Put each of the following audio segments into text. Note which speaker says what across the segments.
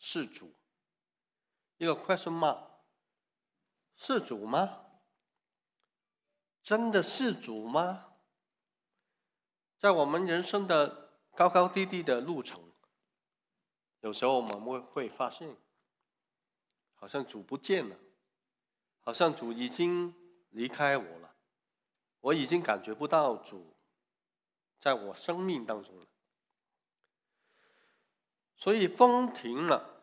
Speaker 1: 是主。一个 question mark， 是主吗？真的是主吗？在我们人生的高高低低的路程，有时候我们会发现，好像主不见了，好像主已经离开我了，我已经感觉不到主在我生命当中了。所以风停了，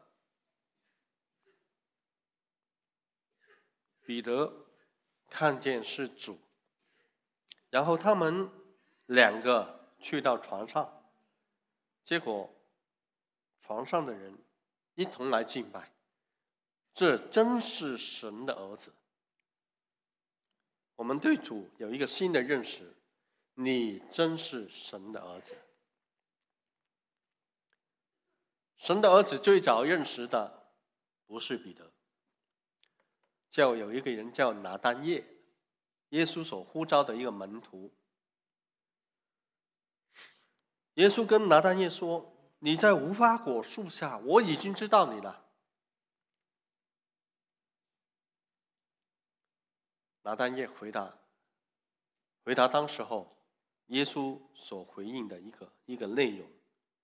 Speaker 1: 彼得看见是主，然后他们两个去到船上，结果船上的人一同来敬拜，这真是神的儿子。我们对主有一个新的认识，你真是神的儿子。神的儿子最早认识的不是彼得，有一个人叫拿但业，耶稣所呼召的一个门徒。耶稣跟拿但业说，你在无花果树下，我已经知道你了。拿但业回答当时候耶稣所回应的一个内容，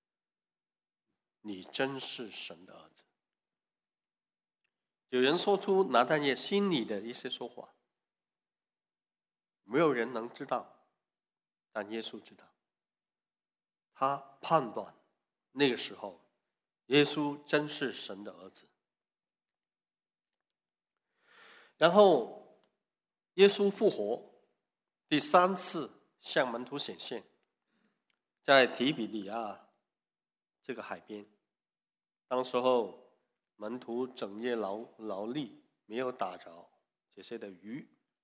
Speaker 1: 你真是神的儿子。有人说出拿但业心里的一些说话，没有人能知道，但耶稣知道。他判断那个时候耶稣真是神的儿子。然后耶稣复活第3次向门徒显现，在提比利亚这个海边。当时候门徒整夜劳力，没有打着这些的鱼，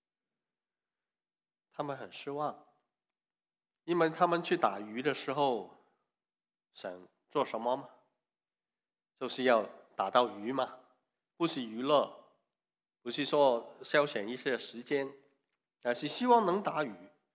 Speaker 1: 他们很失望，因为他们去打鱼的时候想做什么吗？就是要打到鱼嘛，不是娱乐，不是说消遣一些时间，而是希望能打鱼。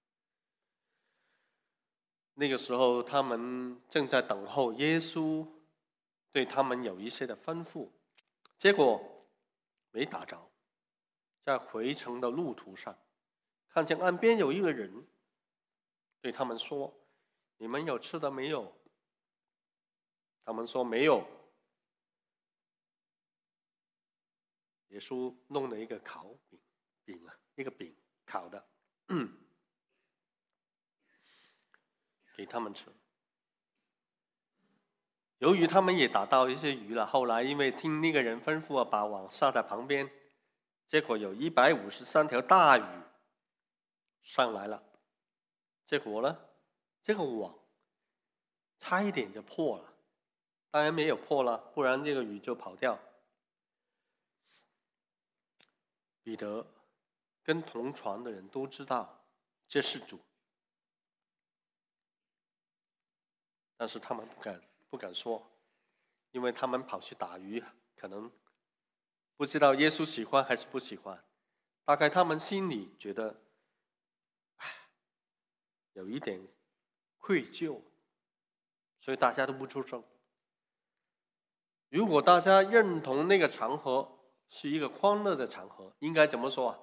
Speaker 1: 那个时候他们正在等候耶稣对他们有一些的吩咐，结果没打着。在回程的路途上，看见岸边有一个人对他们说，你们有吃的没有？他们说没有。耶稣弄了一个烤饼，一个饼烤的给他们吃。由于他们也打到一些鱼了，后来因为听那个人吩咐把网撒在旁边，结果有153条大鱼上来了。结果呢，这个网差一点就破了，当然没有破了，不然这个鱼就跑掉。彼得跟同船的人都知道这是主，但是他们不敢说，因为他们跑去打鱼，可能不知道耶稣喜欢还是不喜欢，大概他们心里觉得有一点愧疚，所以大家都不出声。如果大家认同那个场合是一个欢乐的场合，应该怎么说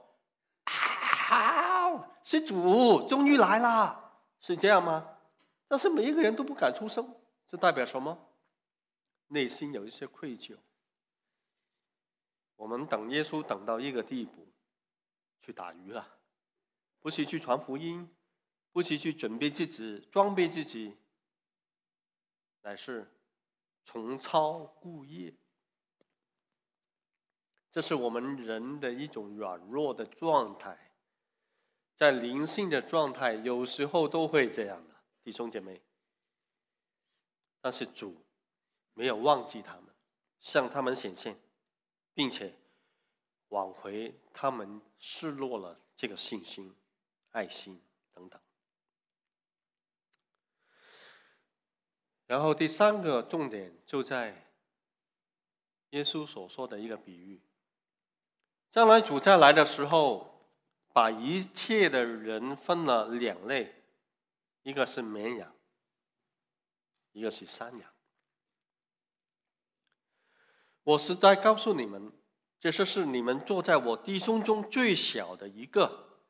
Speaker 1: 好，是主终于来了，是这样吗？但是每一个人都不敢出声，这代表什么？内心有一些愧疚。我们等耶稣等到一个地步，去打鱼了，不是去传福音，不是去准备自己装备自己，乃是重操故业。这是我们人的一种软弱的状态，在灵性的状态有时候都会这样的，弟兄姐妹。但是主没有忘记他们，向他们显现，并且挽回他们失落了这个信心、爱心等等。然后第3个重点就在耶稣所说的一个比喻，将来主再来的时候，把一切的人分了2类，一个是绵羊，一个是山羊。 我实在告诉你们，这是你们坐在我弟兄中最小的一个，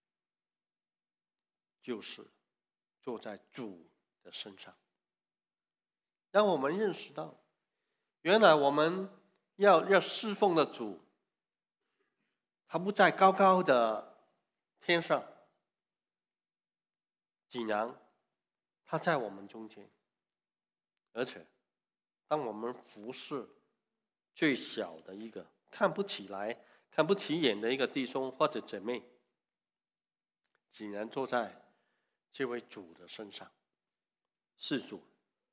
Speaker 1: 就是坐在主的身上。让我们认识到，原来我们要侍奉的主，他不在高高的天上，竟然他在我们中间。而且当我们服侍最小的一个看不起眼的一个弟兄或者姐妹，竟然坐在这位主的身上，是主。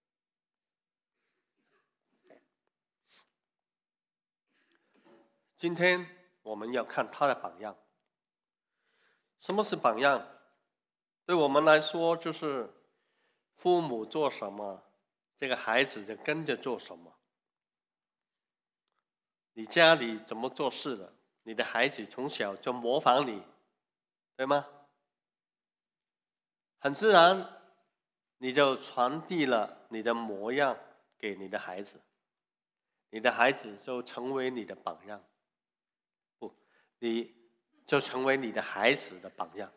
Speaker 1: 今天我们要看他的榜样。什么是榜样？对我们来说，就是父母做什么，这个孩子就跟着做什么。你家里怎么做事的，你的孩子从小就模仿你，对吗？很自然，你就传递了你的模样给你的孩子，你的孩子就成为你的榜样。你就成为你的孩子的榜样。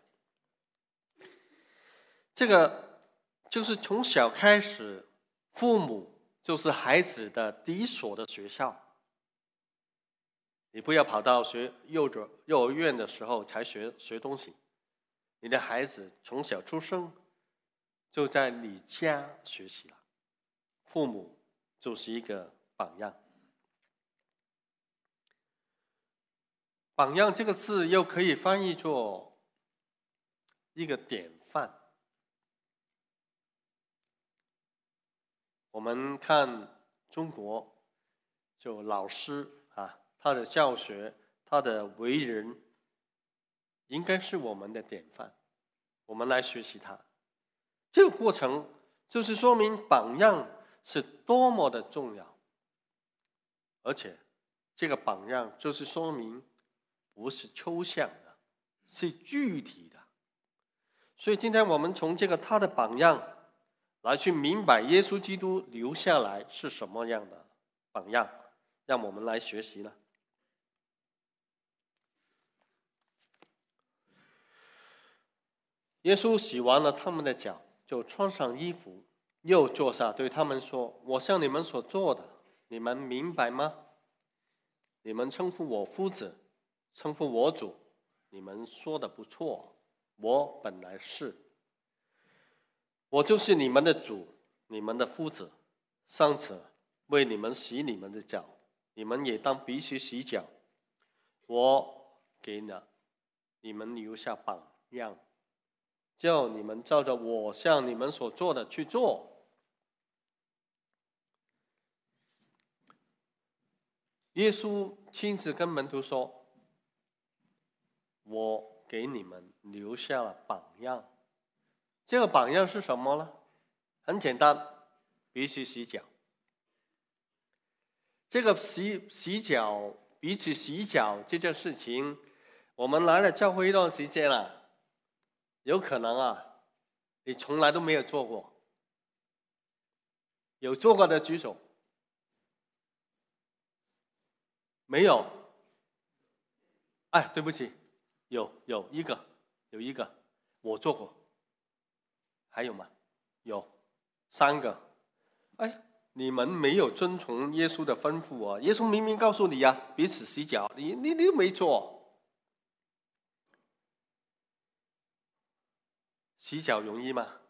Speaker 1: 这个就是从小开始，父母就是孩子的第一所的学校。你不要跑到幼儿园的时候才学东西，你的孩子从小出生就在你家学习了。父母就是一个榜样。榜样这个字又可以翻译作一个典范。我们看中国，就老师他的教学，他的为人，应该是我们的典范，我们来学习他。这个过程就是说明榜样是多么的重要，而且这个榜样就是说明不是抽象的，是具体的。所以今天我们从他的榜样来去明白耶稣基督留下来是什么样的榜样，让我们来学习了。耶稣洗完了他们的脚，就穿上衣服，又坐下，对他们说：“我向你们所做的，你们明白吗？你们称呼我夫子，称呼我主，你们说的不错，我本来是。我就是你们的主，你们的夫子。上次为你们洗你们的脚，你们也当彼此洗脚。我给了你们留下榜样，叫你们照着我向你们所做的去做。”耶稣亲自跟门徒说：“我给你们留下了榜样。”这个榜样是什么呢？很简单，彼此洗脚。这个洗脚，彼此洗脚这件事情，我们来了教会一段时间了，有可能你从来都没有做过。有做过的举手。没有？哎，对不起，有一个，我做过。还有吗？有3个。哎，你们没有遵从耶稣的吩咐啊！耶稣明明告诉你彼此洗脚，你都没做。洗脚容易吗？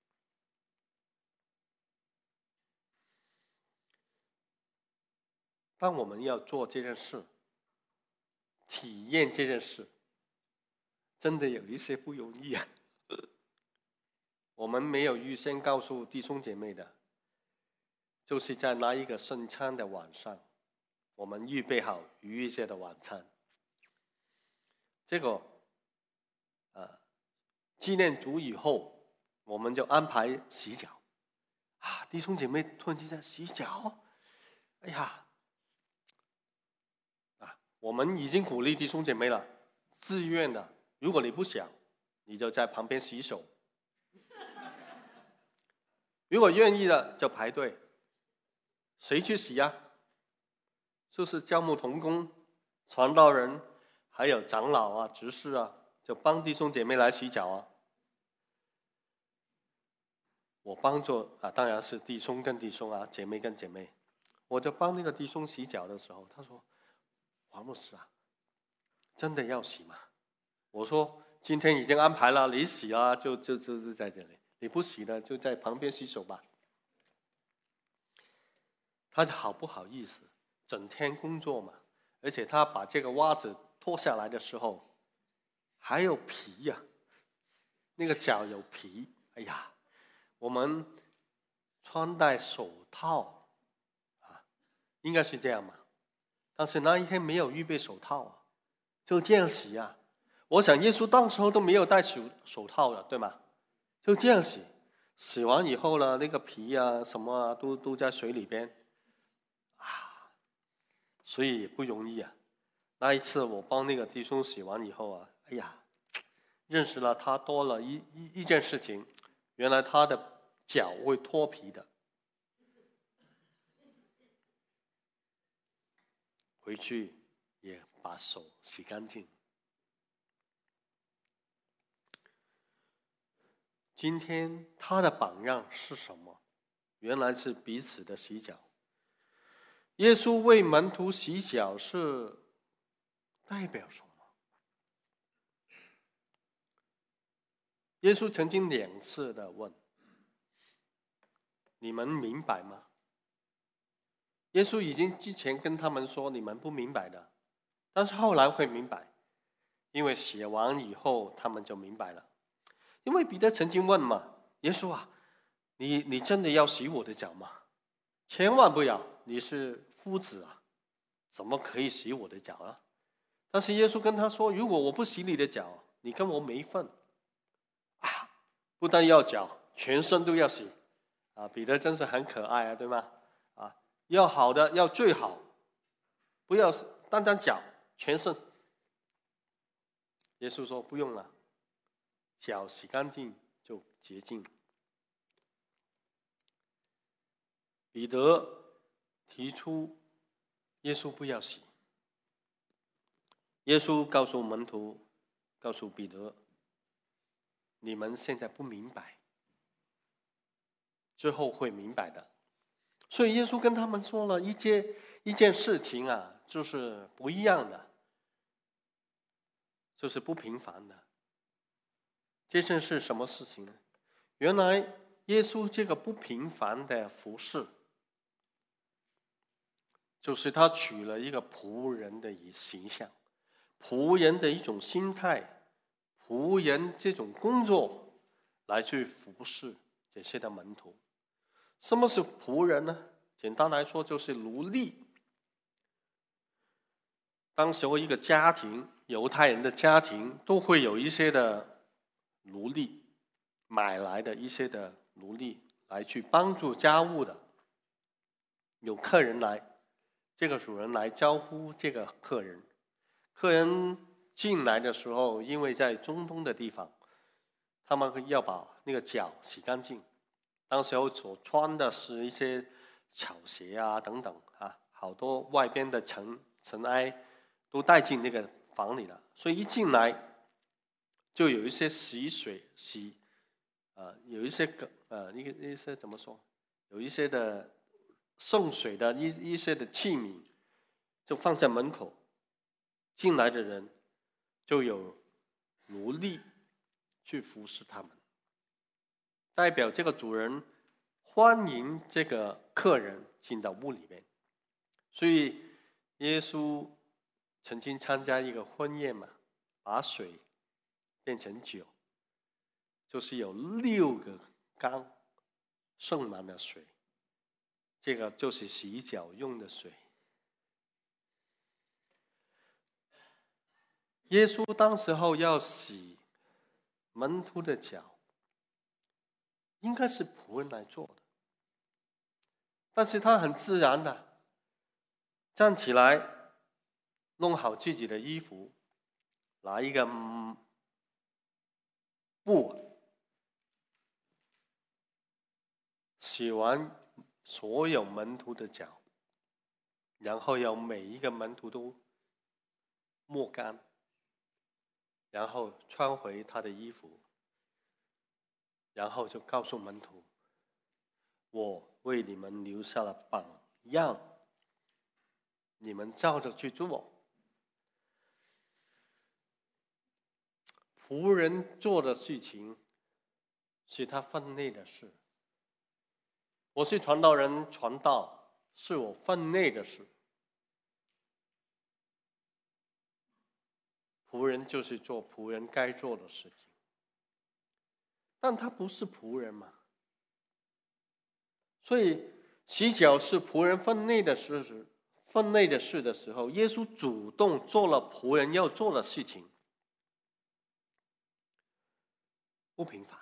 Speaker 1: 当我们要做这件事，体验这件事，真的有一些不容易我们没有预先告诉弟兄姐妹的，就是在那一个圣餐的晚上，我们预备好逾越节的晚餐。结果纪念主以后，我们就安排洗脚弟兄姐妹突然之间洗脚，哎呀我们已经鼓励弟兄姐妹了，自愿的，如果你不想，你就在旁边洗手。如果愿意的就排队。谁去洗就是教牧同工、传道人，还有长老啊、执事啊，就帮弟兄姐妹来洗脚啊。我帮助啊，当然是弟兄跟弟兄啊，姐妹跟姐妹。我就帮那个弟兄洗脚的时候，他说：“黄牧师啊，真的要洗吗？”我说：“今天已经安排了，你洗啊，就在这里；你不洗的，就在旁边洗手吧。”他就好不好意思，整天工作嘛，而且他把这个袜子脱下来的时候，还有皮呀、那个脚有皮，哎呀，我们穿戴手套啊，应该是这样嘛。但是那一天没有预备手套啊，就这样洗啊。我想耶稣当时候都没有戴手套的，对吗？就这样洗，洗完以后呢，那个皮啊什么啊都在水里边啊，所以也不容易啊。那一次我帮那个弟兄洗完以后啊，哎呀，认识了他多了一件事情，原来他的脚会脱皮的。回去也把手洗干净。今天他的榜样是什么？原来是彼此的洗脚。耶稣为门徒洗脚是代表什么？耶稣曾经2次的问：“你们明白吗？”耶稣已经之前跟他们说：“你们不明白的。”但是后来会明白，因为写完以后他们就明白了。因为彼得曾经问嘛：“耶稣啊，你真的要洗我的脚吗？千万不要，你是夫子啊，怎么可以洗我的脚啊？”但是耶稣跟他说：“如果我不洗你的脚，你跟我没份啊！不但要脚，全身都要洗啊！”彼得真是很可爱啊，对吗？啊，要好的，要最好，不要单单脚，全身。耶稣说：“不用了，脚洗干净就洁净。”彼得提出耶稣不要洗。耶稣告诉门徒，告诉彼得：“你们现在不明白，之后会明白的。”所以耶稣跟他们说了一件事情啊，就是不一样的，就是不平凡的。这件是什么事情呢？原来耶稣这个不平凡的服事，就是他取了一个仆人的形象，仆人的一种心态，仆人这种工作来去服侍这些的门徒。什么是仆人呢？简单来说就是奴隶。当时候一个家庭，犹太人的家庭都会有一些的奴隶，买来的一些的奴隶来去帮助家务的。有客人来，这个主人来招呼这个客人。客人进来的时候，因为在中东的地方，他们要把那个脚洗干净。当时候所穿的是一些草鞋啊等等啊，好多外边的尘埃都带进那个房里了。所以一进来就有一些有一些一些怎么说？有一些的送水的一些的器皿，就放在门口。进来的人就有奴隶去服侍他们，代表这个主人欢迎这个客人进到屋里面。所以耶稣曾经参加一个婚宴嘛，把水变成酒，就是有6个缸盛满了水，这个就是洗脚用的水。耶稣当时候要洗门徒的脚，应该是仆人来做的，但是他很自然的站起来，弄好自己的衣服，拿一个布，洗完所有门徒的脚， 然后要每一个门徒都抹干，然后穿回他的衣服，然后就告诉门徒，我为你们留下了榜样，你们照着去做。仆人做的事情是他分内的事，我是传道人，传道是我分内的事。仆人就是做仆人该做的事情，但他不是仆人嘛，所以洗脚是仆人分内的事的时候，耶稣主动做了仆人要做的事情，不平凡。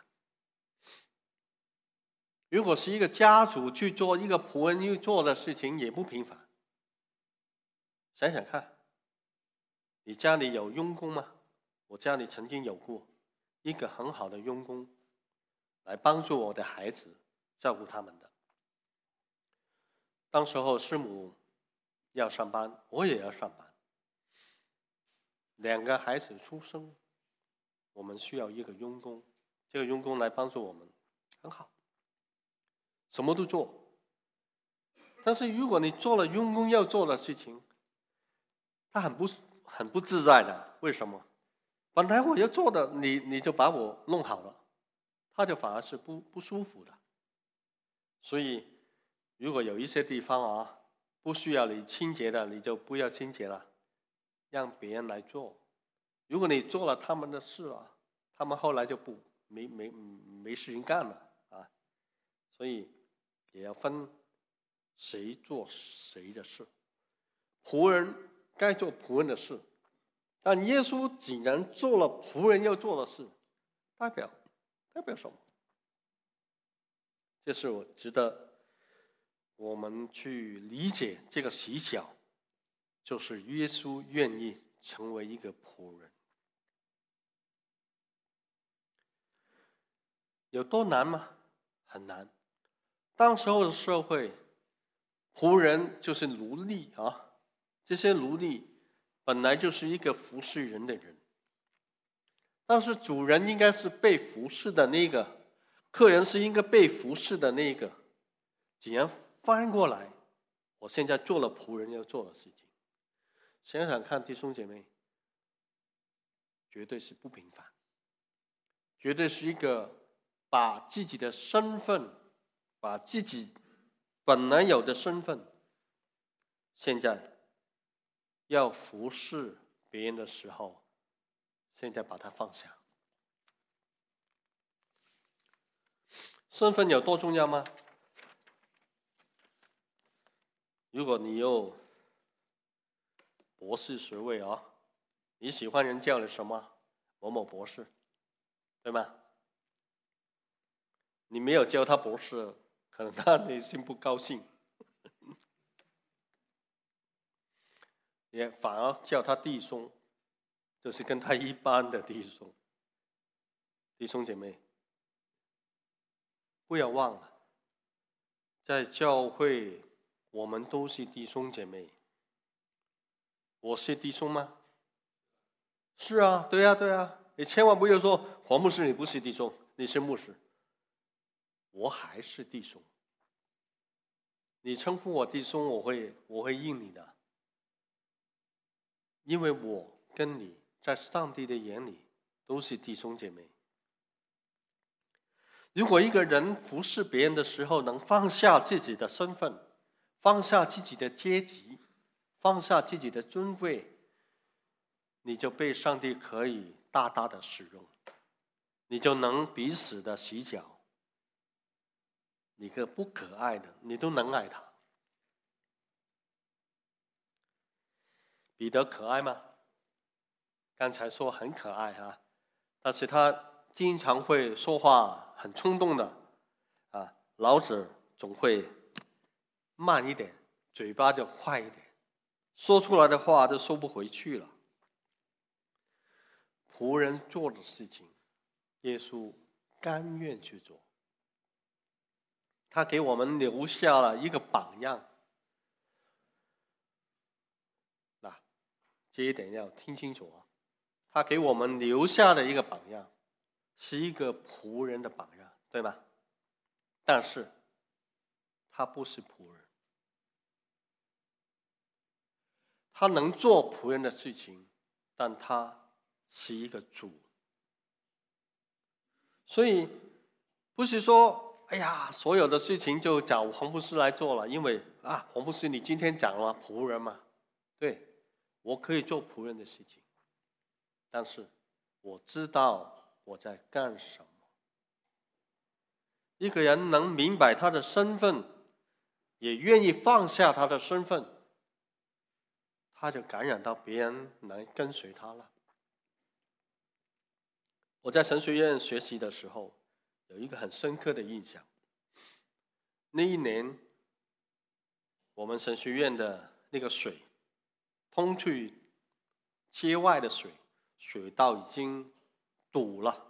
Speaker 1: 如果是一个家主去做一个仆人要做的事情，也不平凡。想想看，你家里有佣工吗？我家里曾经有过一个很好的佣工，来帮助我的孩子照顾他们的。当时候师母要上班，我也要上班，两个孩子出生，我们需要一个佣工，这个佣工来帮助我们，很好，什么都做。但是如果你做了佣工要做的事情，他很不自在的。为什么？本来我要做的，你就把我弄好了，他就反而是不舒服的。所以如果有一些地方不需要你清洁的，你就不要清洁了，让别人来做。如果你做了他们的事他们后来就没事情干了所以也要分谁做谁的事。仆人该做仆人的事，但耶稣竟然做了仆人要做的事，代表什么？这是我值得我们去理解。这个洗脚就是耶稣愿意成为一个仆人。有多难吗？很难。当时候的社会，仆人就是奴隶这些奴隶本来就是一个服侍人的人，但是主人应该是被服侍的那个，客人是应该被服侍的那个，竟然翻过来，我现在做了仆人要做的事情。想想看，弟兄姐妹，绝对是不平凡，绝对是一个把自己的身份，把自己本来有的身份，现在要服侍别人的时候，现在把它放下。身份有多重要吗？如果你有博士学位你喜欢人叫你什么？某某博士，对吗？你没有叫他博士，可能他内心不高兴，也反而叫他弟兄，就是跟他一般的弟兄。弟兄姐妹，不要忘了，在教会我们都是弟兄姐妹。我是弟兄吗？是啊，对啊，你千万不要说黄牧师你不是弟兄，你是牧师。我还是弟兄，你称呼我弟兄，我会应你的，因为我跟你在上帝的眼里都是弟兄姐妹。如果一个人服侍别人的时候能放下自己的身份，放下自己的阶级，放下自己的尊贵，你就被上帝可以大大的使用，你就能彼此的洗脚。你个不可爱的，你都能爱他。彼得可爱吗？刚才说很可爱但是他经常会说话很冲动的老子总会慢一点，嘴巴就快一点，说出来的话都收不回去了。仆人做的事情，耶稣甘愿去做。他给我们留下了一个榜样。 这一点要听清楚啊。他给我们留下的一个榜样，是一个仆人的榜样，对吗？但是他不是仆人，他能做仆人的事情，但他是一个主。所以不是说哎呀，所有的事情就找黄牧师来做了，因为黄牧师你今天讲了仆人嘛，对，我可以做仆人的事情，但是我知道我在干什么。一个人能明白他的身份，也愿意放下他的身份，他就感染到别人来跟随他了。我在神学院学习的时候，有一个很深刻的印象。那一年，我们神学院的那个水通去街外的水道已经堵了，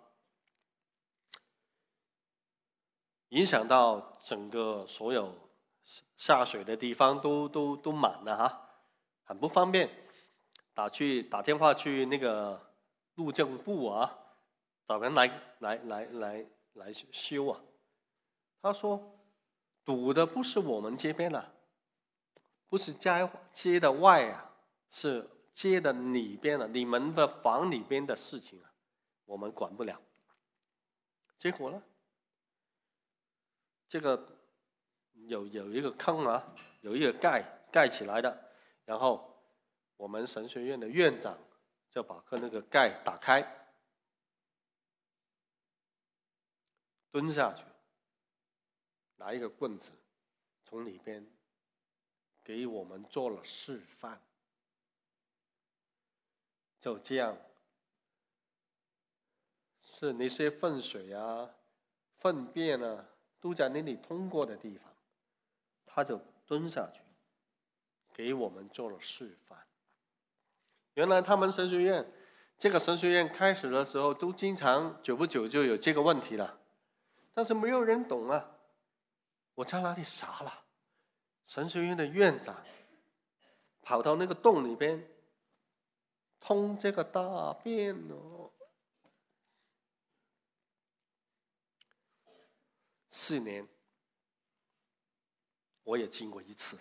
Speaker 1: 影响到整个所有下水的地方都满了哈，很不方便。打电话去那个路政部啊，找人来修啊。他说堵的不是我们这边啊，不是街的外啊，是街的里边啊，你们的房里边的事情啊，我们管不了。结果呢，这个有一个坑啊，有一个盖起来的，然后我们神学院的院长就把那个盖打开，蹲下去，拿一个棍子从里边给我们做了示范。就这样，是那些粪水啊、粪便啊都在那里通过的地方，他就蹲下去给我们做了示范。原来他们神学院，这个神学院开始的时候都经常久不久就有这个问题了，但是没有人懂啊。我在哪里傻了？神学院的院长跑到那个洞里边通这个大便哦。4年我也经过一次，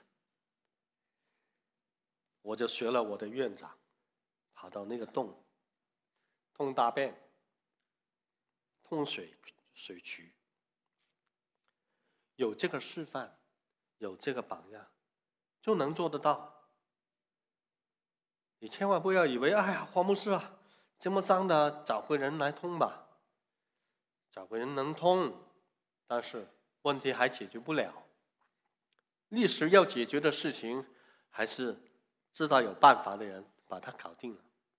Speaker 1: 我就学了我的院长，跑到那个洞通大便、通水渠，有这个示范，有这个榜样，就能做得到。你千万不要以为哎呀，黄牧师啊，这么脏的找个人来通吧，找个人能通，但是问题还解决不了。历史要解决的事情，还是知道有办法的人把它搞定了。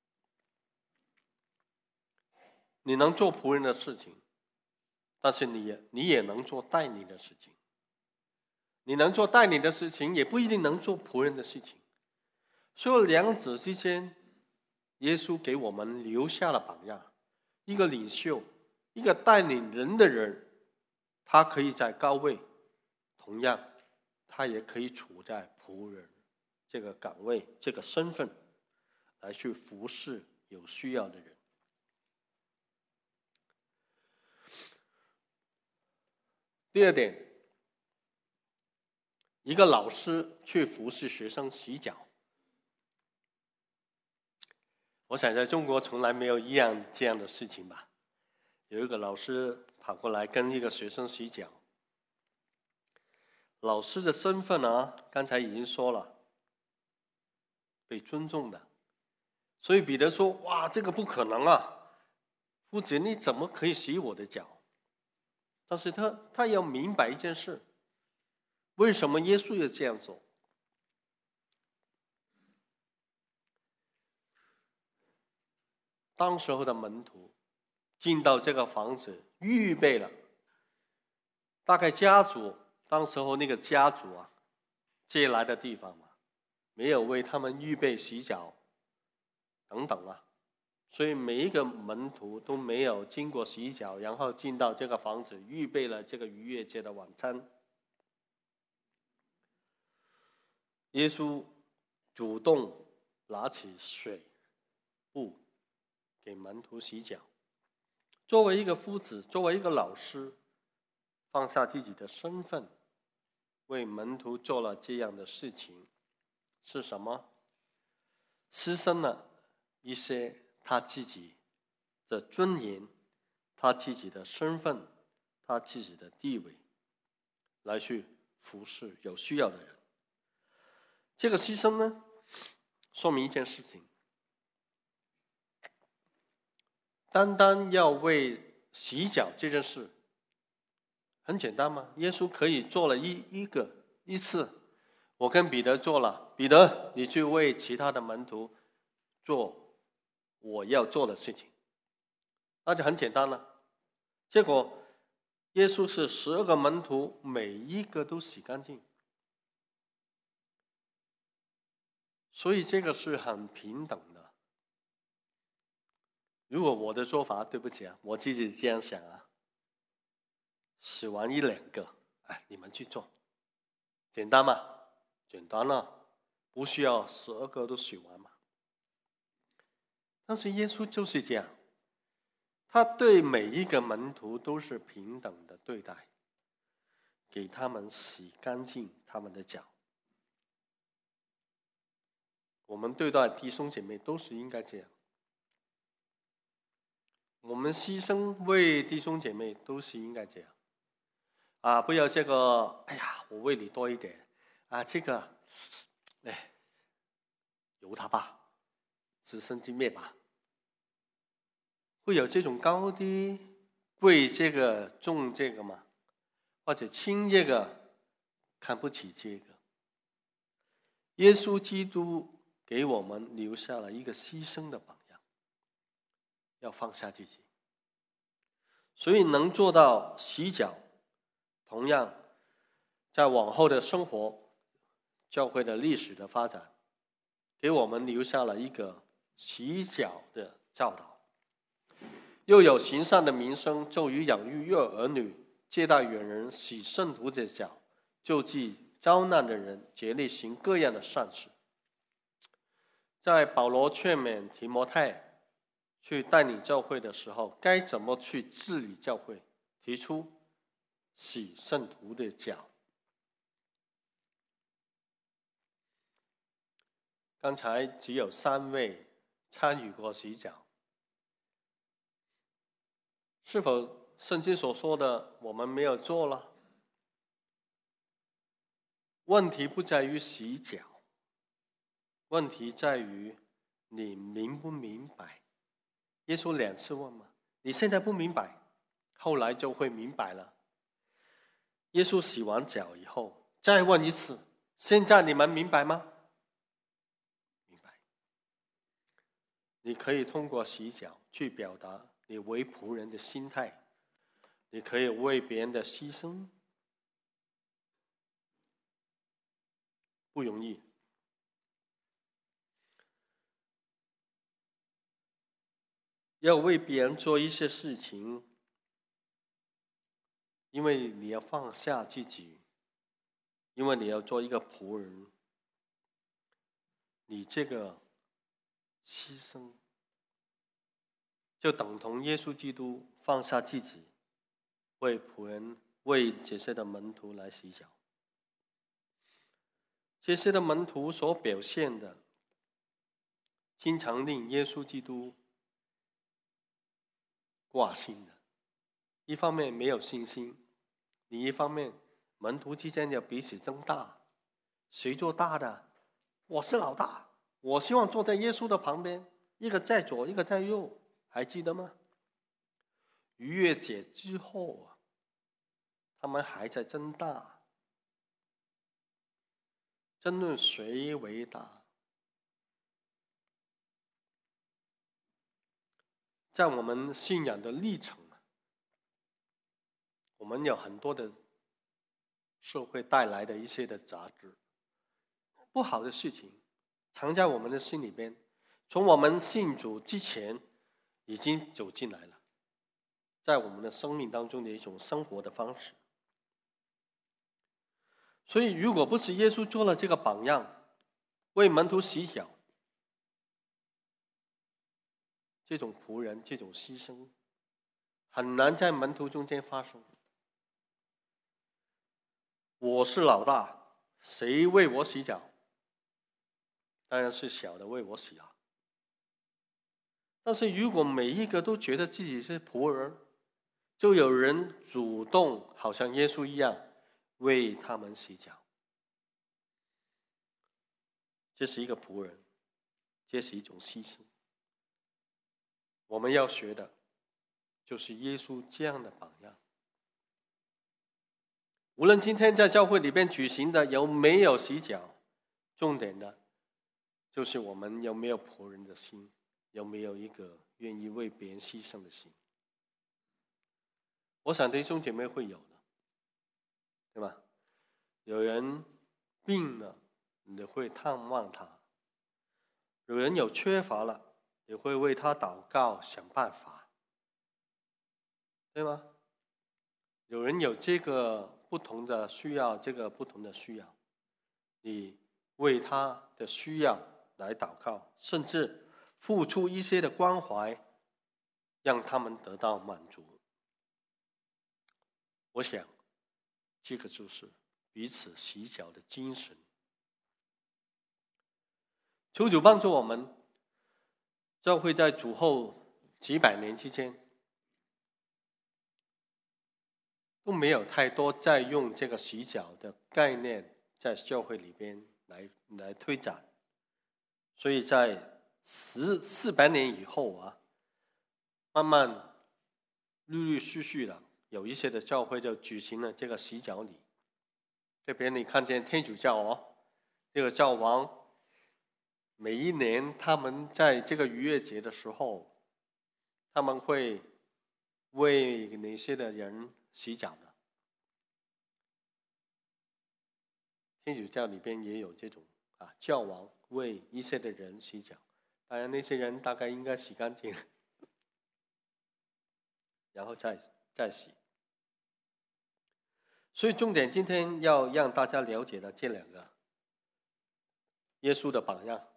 Speaker 1: 你能做仆人的事情，但是你也能做带领的事情。你能做带领的事情，也不一定能做仆人的事情。所以两者之间，耶稣给我们留下了榜样。一个领袖，一个带领人的人，他可以在高位，同样他也可以处在仆人这个岗位、这个身份，来去服侍有需要的人。第二点，一个老师去服侍学生洗脚。我想在中国从来没有这样的事情吧。有一个老师跑过来跟一个学生洗脚。老师的身份呢，刚才已经说了，被尊重的。所以彼得说，哇，这个不可能啊，夫子你怎么可以洗我的脚？但是他要明白一件事，为什么耶稣要这样做？当时候的门徒进到这个房子，预备了，大概当时候那个家族啊，借来的地方嘛，没有为他们预备洗脚等等啊，所以每一个门徒都没有经过洗脚，然后进到这个房子，预备了这个逾越节的晚餐。耶稣主动拿起水布给门徒洗脚。作为一个夫子，作为一个老师，放下自己的身份，为门徒做了这样的事情，是什么？牺牲了一些他自己的尊严，他自己的身份，他自己的地位，来去服侍有需要的人。这个牺牲呢，说明一件事情，单单要为洗脚这件事很简单吗？耶稣可以做了一次，我跟彼得做了，彼得你去为其他的门徒做我要做的事情，那就很简单了。结果耶稣是12个门徒每一个都洗干净，所以这个是很平等的。如果我的做法，对不起啊，我自己这样想啊，洗完1、2个，你们去做，简单吗？简单了，不需要12个都洗完嘛。但是耶稣就是这样，他对每一个门徒都是平等的对待，给他们洗干净他们的脚。我们对待弟兄姐妹都是应该这样，我们牺牲为弟兄姐妹都是应该这样啊！不要这个，哎呀，我为你多一点啊，这个，由他吧，自生自灭吧。会有这种高低贵这个重这个吗？或者轻这个看不起这个？耶稣基督给我们留下了一个牺牲的榜样，要放下自己。所以能做到洗脚，同样在往后的生活、教会的历史的发展，给我们留下了一个洗脚的教导。又有行善的名声，就于养育幼儿女，接待远人，洗圣徒的脚，救济遭难的人，竭力行各样的善事。在保罗劝勉提摩太去带领教会的时候，该怎么去治理教会？提出洗圣徒的脚。刚才只有3位参与过洗脚，是否圣经所说的我们没有做了？问题不在于洗脚，问题在于你明不明白。耶稣2次问嘛，你现在不明白，后来就会明白了。耶稣洗完脚以后再问一次，现在你们明白吗？明白。你可以通过洗脚去表达你为仆人的心态，你可以为别人的牺牲，不容易。要为别人做一些事情，因为你要放下自己，因为你要做一个仆人，你这个牺牲就等同耶稣基督放下自己，为仆人，为这些的门徒来洗脚。这些的门徒所表现的，经常令耶稣基督挂心的。一方面没有信心，另一方面门徒之间要彼此争大，谁做大的？我是老大，我希望坐在耶稣的旁边，一个在左，一个在右，还记得吗？逾越节之后他们还在争大，争论谁为大。在我们信仰的历程，我们有很多的社会带来的一些的杂质，不好的事情藏在我们的心里边，从我们信主之前已经走进来了，在我们的生命当中的一种生活的方式。所以如果不是耶稣做了这个榜样，为门徒洗脚， 这种仆人，这种牺牲，很难在门徒中间发生。我是老大，谁为我洗脚？当然是小的为我洗啊。但是如果每一个都觉得自己是仆人，就有人主动，好像耶稣一样，为他们洗脚。这是一个仆人，这是一种牺牲。我们要学的就是耶稣这样的榜样。无论今天在教会里边举行的有没有洗脚，重点的就是我们有没有仆人的心，有没有一个愿意为别人牺牲的心。我想弟兄姐妹会有的，对吧？有人病了，你会探望他；有人有缺乏了，你会为他祷告，想办法，对吗？有人有这个不同的需要，这个不同的需要，你为他的需要来祷告，甚至付出一些的关怀，让他们得到满足。我想，这个就是彼此洗脚的精神。求主帮助我们，教会在主后几百年之间都没有太多在用这个洗脚的概念在教会里边来推展，所以在400年以后啊，慢慢陆续的有一些的教会就举行了这个洗脚礼。这边你看见天主教这个教皇每一年他们在这个逾越节的时候，他们会为哪些的人洗脚的？天主教里边也有这种教皇为一些的人洗脚，当然那些人大概应该洗干净，然后再洗。所以重点今天要让大家了解的这两个耶稣的榜样。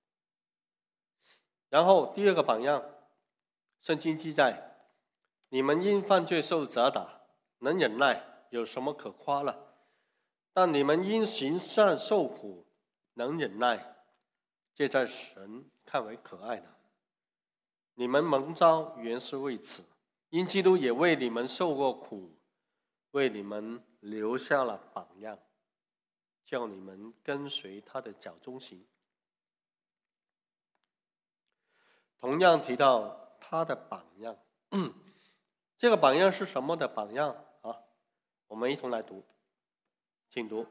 Speaker 1: 然后第二个榜样，圣经记载，你们因犯罪受责打，能忍耐，有什么可夸了？但你们因行善受苦，能忍耐，这在神看为可爱的。你们蒙召原是为此，因基督也为你们受过苦，为你们留下了榜样，叫你们跟随他的脚中行。同样提到他的榜样，这个榜样是什么的榜样啊？我们一同来读，请读。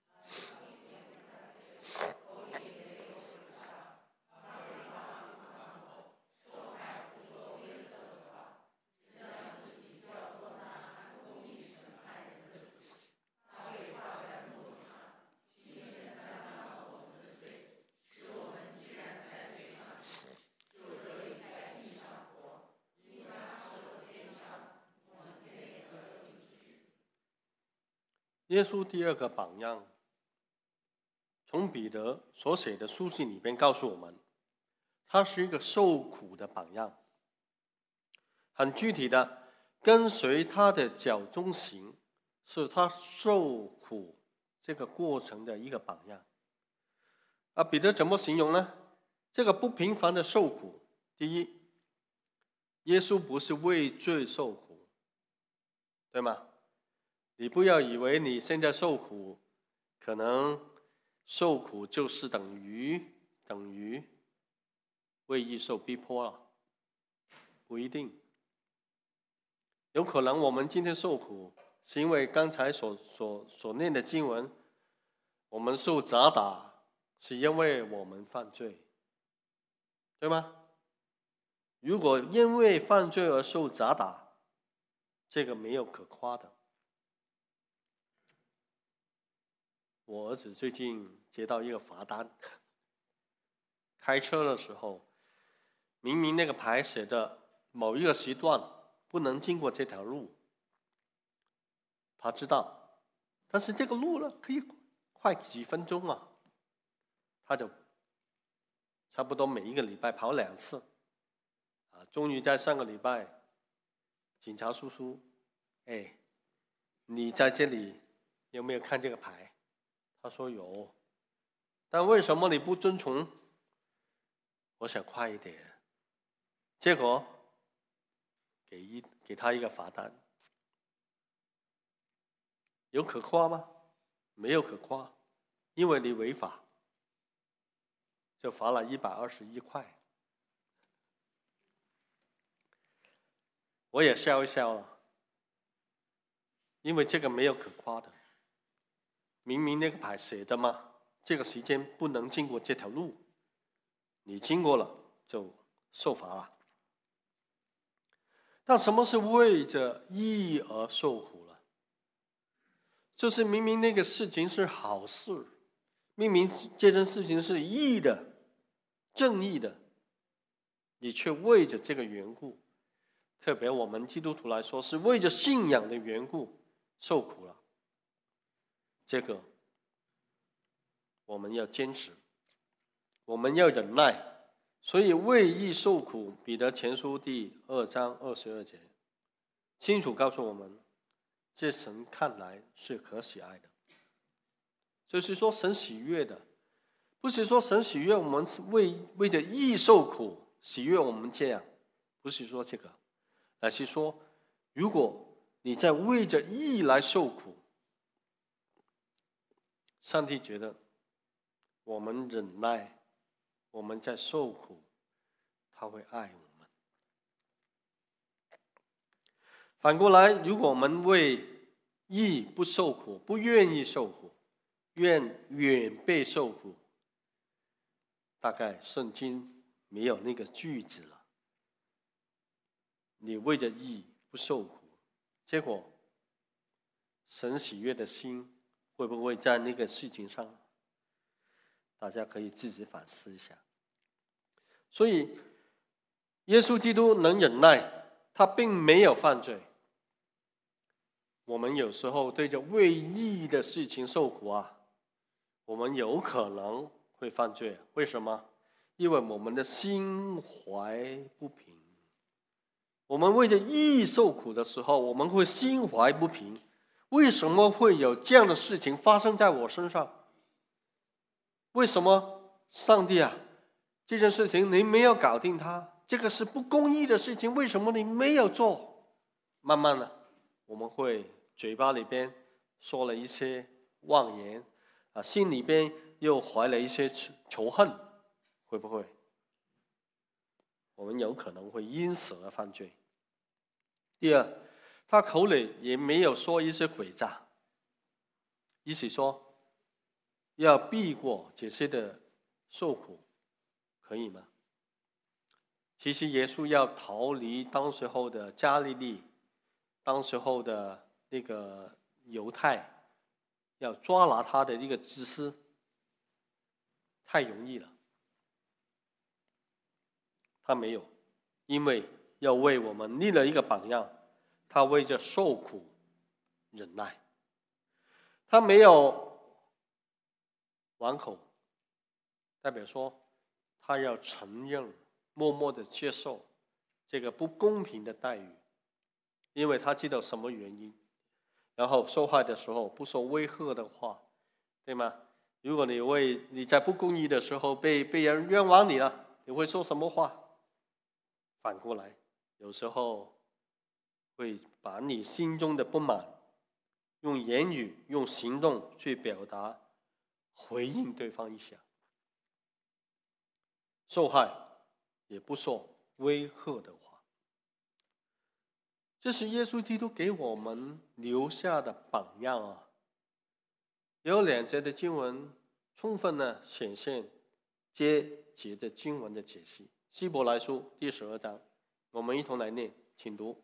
Speaker 1: 耶稣第二个榜样，从彼得所写的书信里边告诉我们，他是一个受苦的榜样，很具体的跟随他的脚中行，是他受苦这个过程的一个榜样。彼得怎么形容呢？这个不平凡的受苦，第一，耶稣不是为罪受苦，对吗？你不要以为你现在受苦，可能受苦就是等于为义受逼迫了，不一定。有可能我们今天受苦，是因为刚才所念的经文，我们受责打，是因为我们犯罪，对吗？如果因为犯罪而受责打，这个没有可夸的。我儿子最近接到一个罚单，开车的时候，明明那个牌写着某一个时段不能经过这条路，他知道，但是这个路呢可以快几分钟啊，他就差不多每一个礼拜跑2次， 终于在上个礼拜，警察叔叔，你在这里有没有看这个牌？他说有，但为什么你不遵从？我想快一点，结果给他一个罚单。有可夸吗？没有可夸，因为你违法，就罚了121块。我也笑一笑了，因为这个没有可夸的。明明那个牌写着嘛，这个时间不能经过这条路，你经过了就受罚了。但什么是为着义而受苦了？就是明明那个事情是好事，明明这件事情是义的、正义的，你却为着这个缘故，特别我们基督徒来说，是为着信仰的缘故受苦了。这个我们要坚持，我们要忍耐。所以为义受苦，彼得前书第2章22节清楚告诉我们，这神看来是可喜爱的，就是说神喜悦的，不是说神喜悦我们是为着义受苦，喜悦我们这样，不是说这个，而是说如果你在为着义来受苦，上帝觉得我们忍耐，我们在受苦，他会爱我们。反过来，如果我们为义不受苦，不愿意受苦，愿远被受苦，大概圣经没有那个句子了。你为着义不受苦，结果神喜悦的心会不会在那个事情上？大家可以自己反思一下。所以耶稣基督能忍耐，他并没有犯罪。我们有时候对着为义的事情受苦我们有可能会犯罪。为什么？因为我们的心怀不平。我们为着义受苦的时候，我们会心怀不平。为什么会有这样的事情发生在我身上？为什么上帝这件事情你没有搞定它？这个是不公义的事情，为什么你没有做？慢慢的，我们会嘴巴里边说了一些妄言心里边又怀了一些仇恨，会不会？我们有可能会因此而犯罪。第二，他口里也没有说一些诡诈，意思说要避过这些的受苦，可以吗？其实耶稣要逃离当时候的加利利，当时候的那个犹太，要抓拿他的一个祭司，太容易了。他没有，因为要为我们立了一个榜样，他为着受苦忍耐，他没有挽口，代表说他要承认，默默的接受这个不公平的待遇，因为他知道什么原因，然后受害的时候不说威吓的话，对吗？如果你在不公义的时候被人冤枉你了，你会说什么话？反过来，有时候会把你心中的不满用言语、用行动去表达，回应对方一下。受害也不说威吓的话。这是耶稣基督给我们留下的榜样有2节的经文充分的显现节的经文的解析。希伯来书第12章，我们一同来念，请读。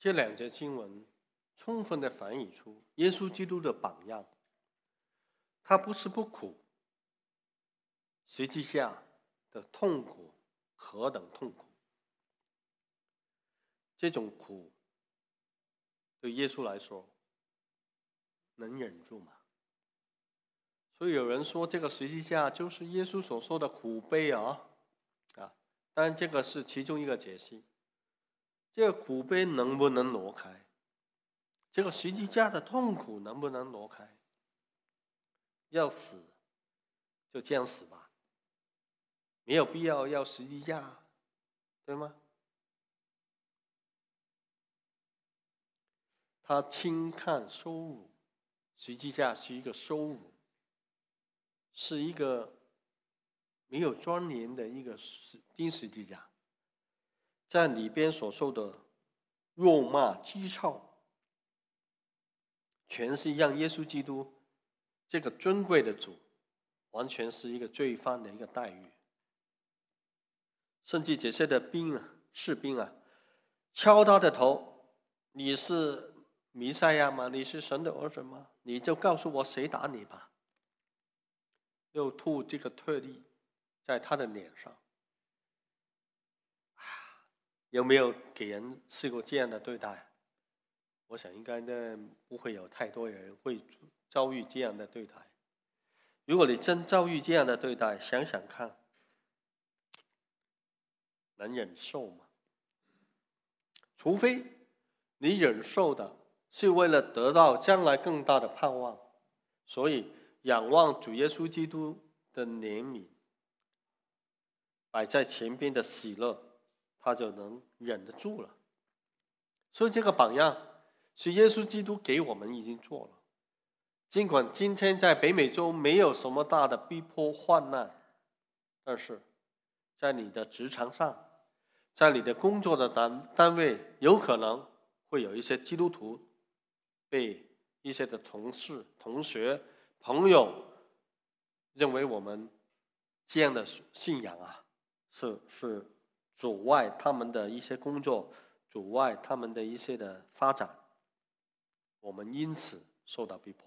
Speaker 1: 这两节经文充分地反映出耶稣基督的榜样。他不是不苦，实际下的痛苦何等痛苦。这种苦对耶稣来说能忍住吗？所以有人说这个实际下就是耶稣所说的苦悲啊，当然这个是其中一个解析。这个苦悲能不能挪开？这个十字架的痛苦能不能挪开？要死就这样死吧，没有必要要十字架，对吗？他轻看羞辱，十字架是一个羞辱，是一个没有庄严的一个钉十字架，在里边所受的辱骂讥嘲，全是让耶稣基督这个尊贵的主完全是一个罪犯的一个待遇。甚至这些的士兵敲他的头，你是弥赛亚吗？你是神的儿子吗？你就告诉我谁打你吧。又吐这个唾液在他的脸上。有没有给人试过这样的对待？我想应该不会有太多人会遭遇这样的对待。如果你真遭遇这样的对待，想想看，能忍受吗？除非你忍受的是为了得到将来更大的盼望，所以仰望主耶稣基督的怜悯，摆在前边的喜乐，他就能忍得住了。所以这个榜样是耶稣基督给我们已经做了。尽管今天在北美洲没有什么大的逼迫患难，但是在你的职场上，在你的工作的单位，有可能会有一些基督徒被一些的同事、同学、朋友认为我们这样的信仰是阻碍他们的一些工作，阻碍他们的一些的发展，我们因此受到逼迫。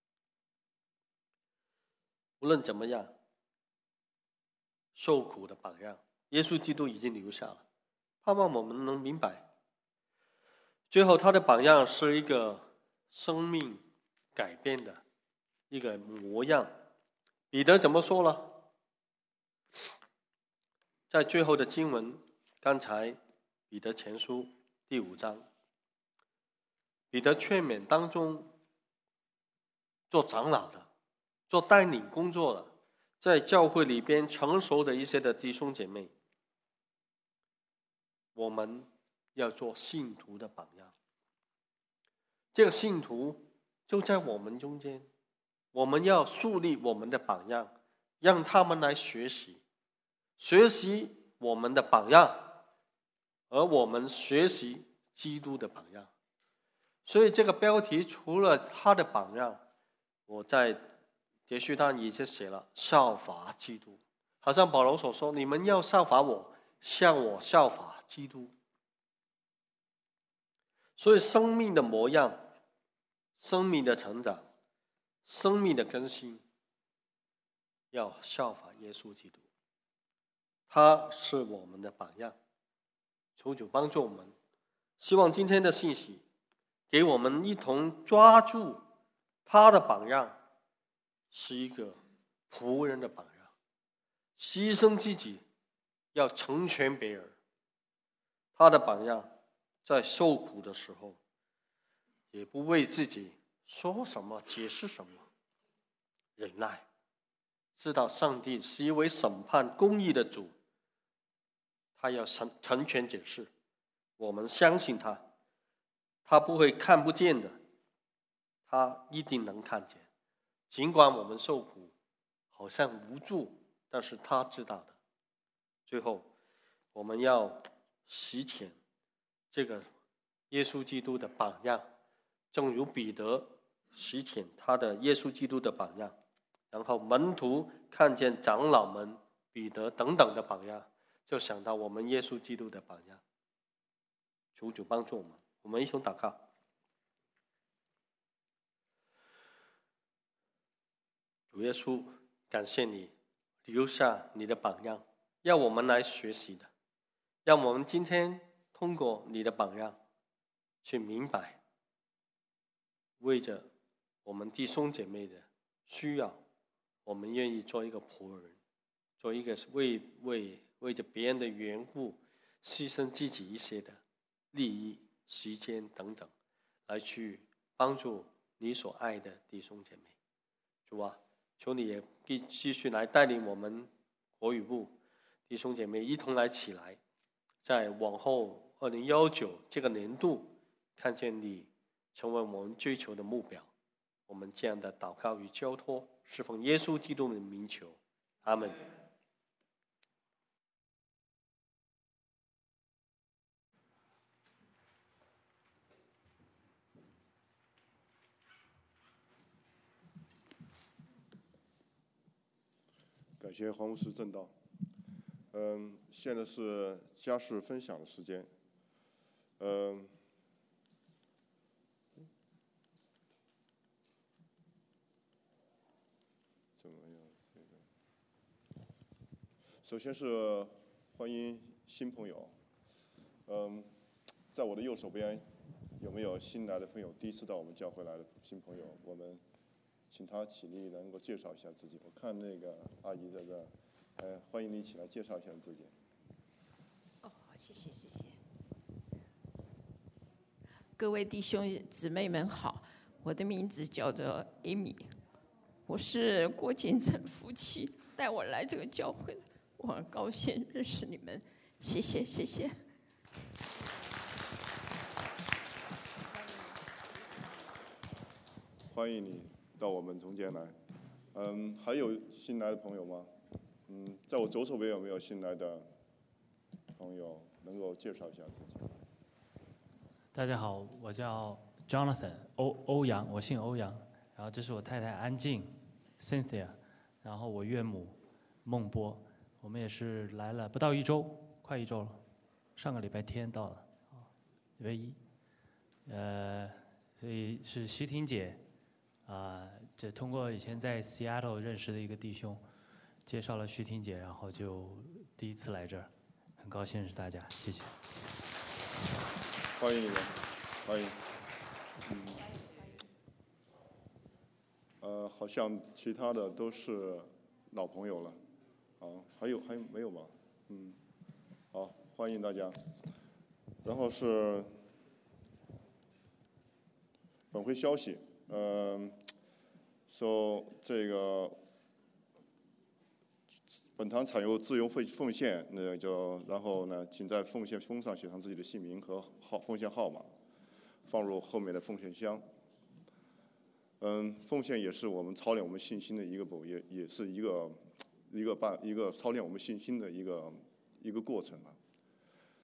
Speaker 1: 无论怎么样，受苦的榜样，耶稣基督已经留下了，盼望我们能明白。最后，他的榜样是一个生命改变的一个模样。彼得怎么说了？在最后的经文，刚才彼得前书第5章，彼得劝勉当中做长老的，做带领工作的，在教会里边成熟的一些的弟兄姐妹，我们要做信徒的榜样。这个信徒就在我们中间，我们要树立我们的榜样，让他们来学习我们的榜样，而我们学习基督的榜样。所以这个标题除了他的榜样，我在结序单已经写了效法基督，好像保罗所说，你们要效法我，像我效法基督。所以生命的模样，生命的成长，生命的更新，要效法耶稣基督，他是我们的榜样。求主帮助我们，希望今天的信息给我们一同抓住他的榜样，是一个仆人的榜样，牺牲自己要成全别人。他的榜样在受苦的时候也不为自己说什么解释什么，忍耐，知道上帝是一位审判公义的主，他要成全解释，我们相信他，他不会看不见的，他一定能看见。尽管我们受苦好像无助，但是他知道的。最后我们要实践这个耶稣基督的榜样，正如彼得实践他的耶稣基督的榜样，然后门徒看见长老们、彼得等等的榜样，就想到我们耶稣基督的榜样。求主帮助我们。 我们一同祷告。主耶稣，感谢你留下你的榜样，让我们来学习的，让我们今天通过你的榜样去明白，为着我们弟兄姐妹的需要，我们愿意做一个仆人，做一个为着别人的缘故牺牲自己一些的利益、时间等等，来去帮助你所爱的弟兄姐妹。主啊，求你也继续来带领我们国语部弟兄姐妹一同来起来，在往后2019这个年度，看见你成为我们追求的目标。我们这样的祷告与交托，是奉耶稣基督的名求，阿们。
Speaker 2: 感谢黄牧师正道。现在是家事分享的时间。怎么样？首先是欢迎新朋友。在我的右手边有没有新来的朋友？第一次到我们教会来的新朋友，我们请他起立，能够介绍一下自己。我看那个阿姨在这，欢迎你起来介绍一下自己。
Speaker 3: 哦，谢谢。各位弟兄姊妹们好，我的名字叫做 Amy， 我是郭建成夫妻带我来这个教会的，我很高兴认识你们，谢谢。
Speaker 2: 欢迎你到我们中间来。还有新来的朋友吗？在我左手边有没有新来的朋友？能够介绍一下自己？
Speaker 4: 大家好，我叫 Jonathan 欧阳，我姓欧阳。然后这是我太太安静 Cynthia， 然后我岳母孟波，我们也是来了不到1周，快1周了，上个礼拜天到了，礼拜1。所以是徐婷姐，这通过以前在 Seattle 认识的一个弟兄介绍了徐婷姐，然后就第一次来这儿，很高兴认识大家，谢谢。
Speaker 2: 欢迎你们，欢迎。好像其他的都是老朋友了，还有没有吗？好，欢迎大家。然后是本会消息，说这个本堂采用自由奉献，然后呢，请在奉献封上写上自己的姓名和奉献号码，放入后面的奉献箱。奉献也是我们操练我们信心的一个也是一个操练我们信心的一个过程啊。